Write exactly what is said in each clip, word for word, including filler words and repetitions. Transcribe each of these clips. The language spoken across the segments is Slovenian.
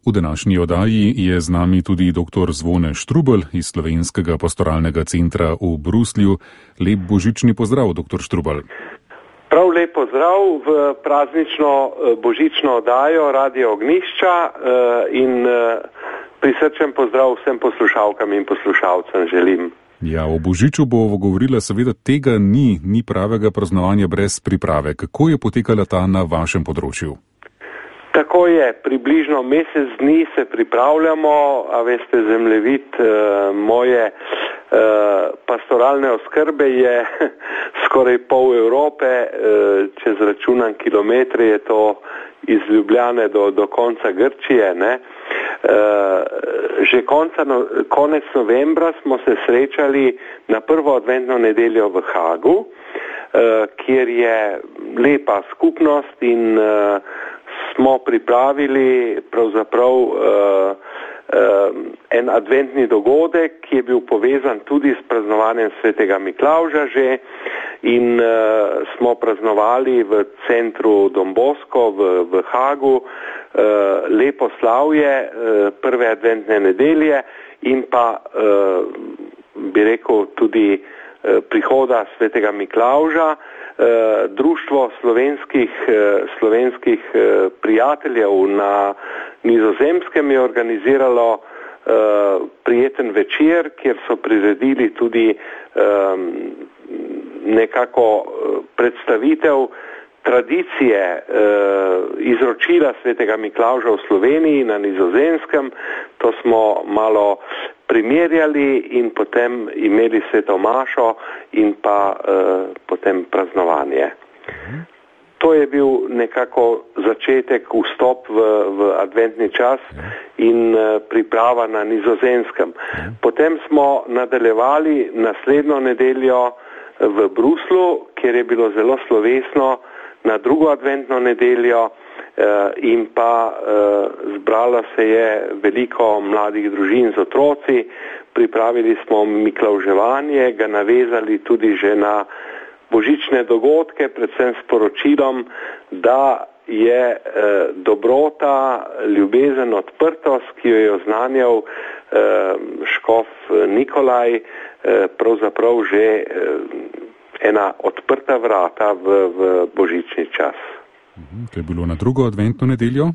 V današnji oddaji je z nami tudi dr. Zvone Štrukelj iz Slovenskega pastoralnega centra v Bruslju. Lep božični pozdrav, doktor Štrukelj. Prav lep pozdrav v praznično božično oddajo Radio Ognjišča in prisrčen pozdrav vsem poslušalkam in poslušalcem želim. Ja, o božiču bomo govorila, seveda tega ni, ni pravega praznovanja brez priprave. Kako je potekala ta na vašem področju? Tako je, približno mesec dni se pripravljamo, a veste, zemljevid e, moje e, pastoralne oskrbe je skoraj pol Evrope, e, če zračunam kilometre, je to iz Ljubljane do, do konca Grčije. Ne? E, že konca, no, konec novembra smo se srečali na prvo adventno nedeljo v Hagu, e, kjer je lepa skupnost in e, smo pripravili pravzaprav uh, uh, en adventni dogodek, ki je bil povezan tudi s praznovanjem svetega Miklavža že in uh, smo praznovali v centru Don Bosco v, v Hagu uh, lepo slavje uh, prve adventne nedelje in pa uh, bi rekel tudi uh, prihoda svetega Miklavža. Društvo slovenskih, slovenskih prijateljev na Nizozemskem je organiziralo prijeten večer, kjer so priredili tudi nekako predstavitev tradicije izročila svetega Miklavža v Sloveniji na Nizozemskem. To smo malo primerjali in potem imeli sveto mašo in pa uh, potem praznovanje. Mhm. To je bil nekako začetek, vstop v, v adventni čas in uh, priprava na Nizozemskem. Mhm. Potem smo nadaljevali naslednjo nedeljo v Bruslu, kjer je bilo zelo slovesno na drugo adventno nedeljo. In pa zbralo se je veliko mladih družin z otroci, pripravili smo miklavževanje, ga navezali tudi že na božične dogodke, predvsem s poročilom, da je dobrota, ljubezen, odprtost, ki jo je oznanjal škof Nikolaj, pravzaprav že ena odprta vrata v, v božični čas. To je bilo na drugo adventno nedeljo?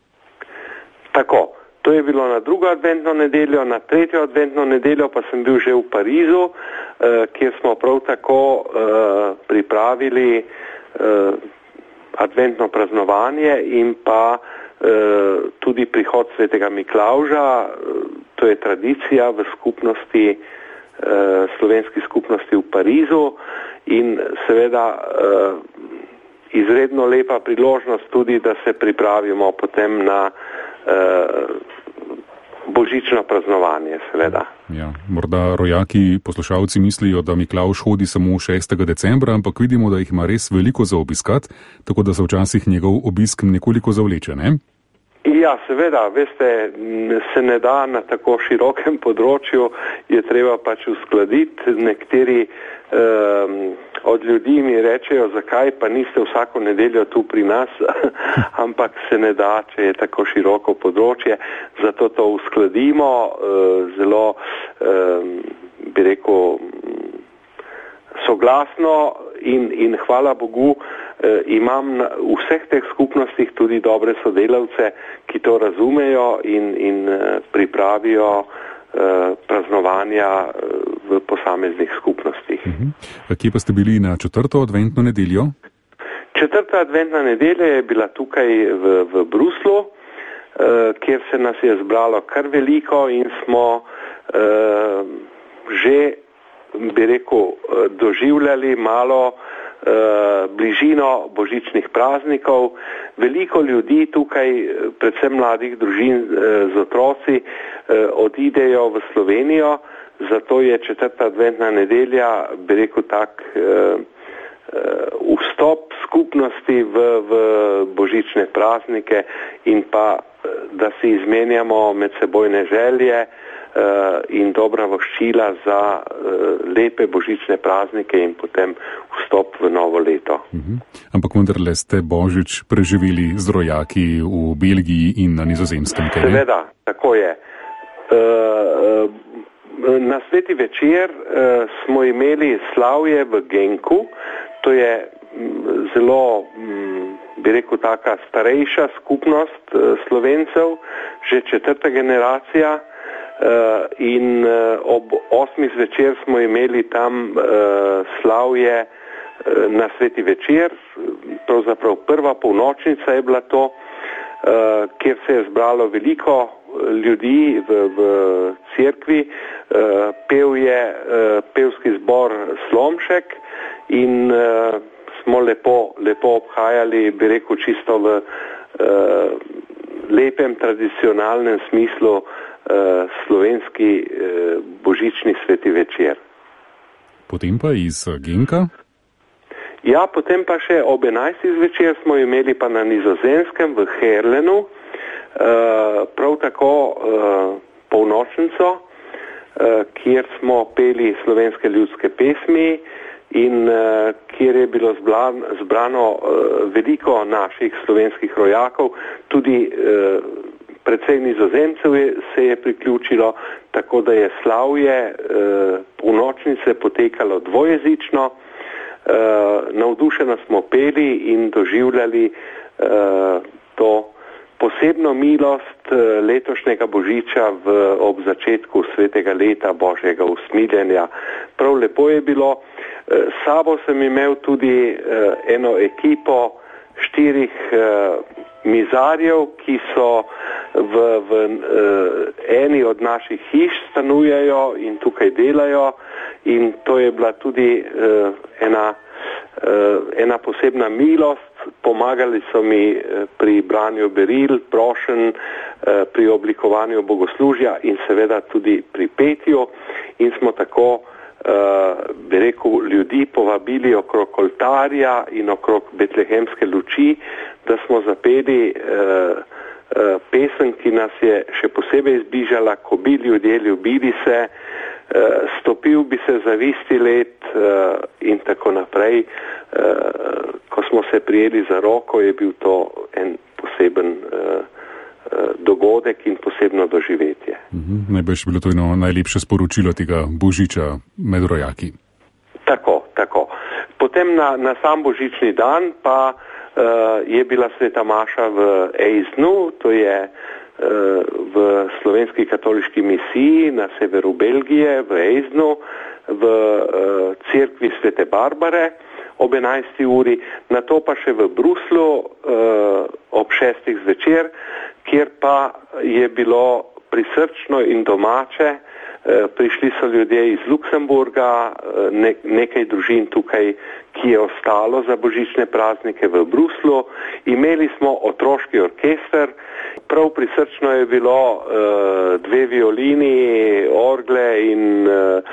Tako, to je bilo na drugo adventno nedeljo, na tretjo adventno nedeljo pa sem bil že v Parizu, eh, kjer smo prav tako eh, pripravili eh, adventno praznovanje in pa eh, tudi prihod svetega Miklavža. To je tradicija v skupnosti, eh, slovenski skupnosti v Parizu in seveda eh, izredno lepa priložnost tudi, da se pripravimo potem na eh, božično praznovanje, seveda. Ja, morda rojaki, poslušalci mislijo, da Miklavž hodi samo šestega decembra, ampak vidimo, da jih ima res veliko za obiskat, tako da se včasih njegov obisk nekoliko zavleče, ne? Ja, seveda, veste, se ne da na tako širokem področju, je treba pač uskladiti. Nekateri um, od ljudi mi rečejo, zakaj pa niste vsako nedeljo tu pri nas, ampak se ne da, če je tako široko področje. Zato to uskladimo, uh, zelo, um, bi rekel, soglasno in, in hvala Bogu, eh, imam v vseh teh skupnostih tudi dobre sodelavce, ki to razumejo in, in eh, pripravijo eh, praznovanja v posameznih skupnostih. Uh-huh. Kje pa ste bili na četrto adventno nedeljo? Četrta adventna nedelja je bila tukaj v, v Bruslu, eh, kjer se nas je zbralo kar veliko in smo eh, že bi rekel, doživljali malo eh, bližino božičnih praznikov. Veliko ljudi tukaj, predvsem mladih družin eh, z otroci, eh, odidejo v Slovenijo, zato je četrta adventna nedelja, bi rekel, tak eh, eh, vstop skupnosti v, v božične praznike in pa da si izmenjamo medsebojne želje in dobra voščila za lepe božične praznike in potem vstop v novo leto. Uh-huh. Ampak vendarle ste Božič preživeli z rojaki v Belgiji in na Nizozemskem, kaj ne? Seveda, tako je. Na sveti večer smo imeli slavje v Genku, to je zelo, bi rekel, taka starejša skupnost Slovencev, že četrta generacija. Uh, in uh, ob osmih zvečer smo imeli tam uh, slavje uh, na sveti večer, pravzaprav prva polnočnica je bila to, uh, kjer se je zbralo veliko ljudi v, v cerkvi, uh, pel je uh, pevski zbor Slomšek in uh, smo lepo, lepo obhajali, bi rekel, čisto v uh, lepem tradicionalnem smislu Uh, slovenski uh, božični sveti večer. Potem pa iz Genka? Ja, potem pa še ob enajstih zvečer smo imeli pa na Nizozemskem v Herlenu uh, prav tako uh, polnočnico, uh, kjer smo peli slovenske ljudske pesmi in uh, kjer je bilo zblan, zbrano uh, veliko naših slovenskih rojakov, tudi uh, predvsej Nizozemcev je, se je priključilo, tako da je slavje e, polnočnice potekalo dvojezično. E, navdušeno smo peli in doživljali e, to posebno milost e, letošnjega božiča v, ob začetku svetega leta Božjega usmiljenja. Prav lepo je bilo. E, sabo sem imel tudi e, eno ekipo štirih e, mizarjev, ki so v, v uh, eni od naših hiš stanujejo in tukaj delajo in to je bila tudi uh, ena, uh, ena posebna milost. Pomagali so mi uh, pri branju beril, prošen, uh, pri oblikovanju bogoslužja in seveda tudi pri petju in smo tako Uh, bi rekel, ljudi povabili okrog oltarja in okrog betlehemske luči, da smo zapeli uh, uh, pesem, ki nas je še posebej zbližala, ko bi ljudje ljubili se, uh, stopil bi se zavisti let uh, in tako naprej. Uh, ko smo se prijeli za roko, je bil to en poseben uh, dogodek in posebno doživetje. Mm-hmm. Najbrž bilo to eno najlepše sporočilo tega božiča med rojaki. Tako, tako. Potem na, na sam božični dan pa uh, je bila sveta maša v Eisnu, to je uh, v slovenski katoliški misiji na severu Belgije, v Eisnu, v uh, cerkvi svete Barbare ob enajsti uri, na to pa še v Bruslu uh, ob šestih zvečer, kjer pa je bilo prisrčno in domače. Prišli so ljudje iz Luksemburga, ne, nekaj družin tukaj, ki je ostalo za božične praznike v Bruslu. Imeli smo otroški orkester, prav prisrčno je bilo dve violini, orgle in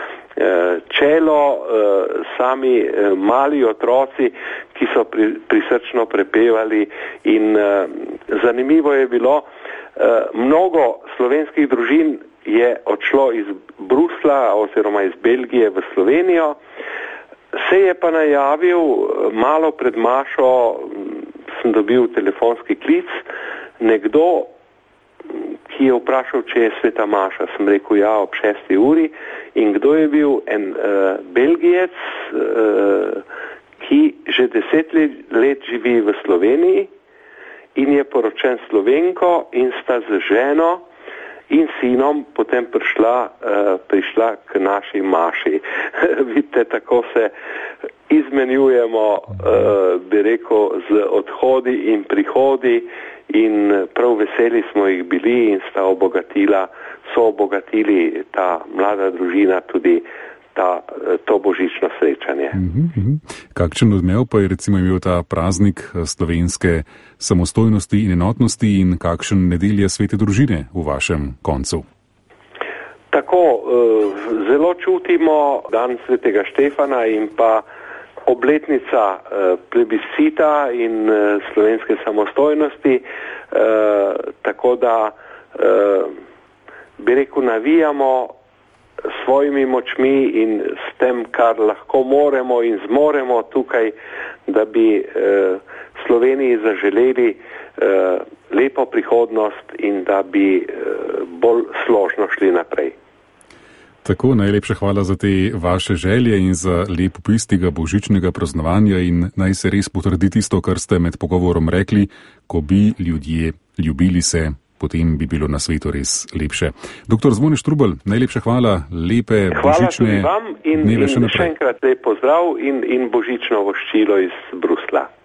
čelo, sami mali otroci, ki so pri, prisrčno prepevali in zanimivo je bilo, mnogo slovenskih družin je odšlo iz Brusla oziroma iz Belgije v Slovenijo. Se je pa najavil, malo pred mašo sem dobil telefonski klic, nekdo, ki je vprašal, če je sveta maša. Sem rekel, ja, ob šesti uri. In kdo je bil? En uh, Belgijec, uh, ki že deset let, let živi v Sloveniji in je poročen Slovenko in sta z ženo in sinom potem prišla, uh, prišla k naši maši. Vidite, tako se izmenjujemo, uh, bi rekel, z odhodi in prihodi in prav veseli smo jih bili in sta obogatila, so obogatili ta mlada družina tudi ta, to božično srečanje. Mm-hmm. Kakšen odmev pa je recimo imel ta praznik slovenske samostojnosti in enotnosti in kakšen nedelja svete družine v vašem koncu? Tako, zelo čutimo dan svetega Štefana in pa obletnica plebiscita in slovenske samostojnosti, tako da bi rekel, navijamo s svojimi močmi in s tem, kar lahko moremo in zmoremo tukaj, da bi Sloveniji zaželeli lepo prihodnost in da bi bolj složno šli naprej. Tako, najlepša hvala za te vaše želje in za lep opis tega božičnega praznovanja in naj se res potrdi tisto, kar ste med pogovorom rekli, ko bi ljudje ljubili se, potem bi bilo na svetu res lepše. Doktor Zvone Štrukelj, najlepša hvala, lepe hvala božične vam in, dneve še in naprej. Še enkrat lep pozdrav in, in božično voščilo iz Brusla.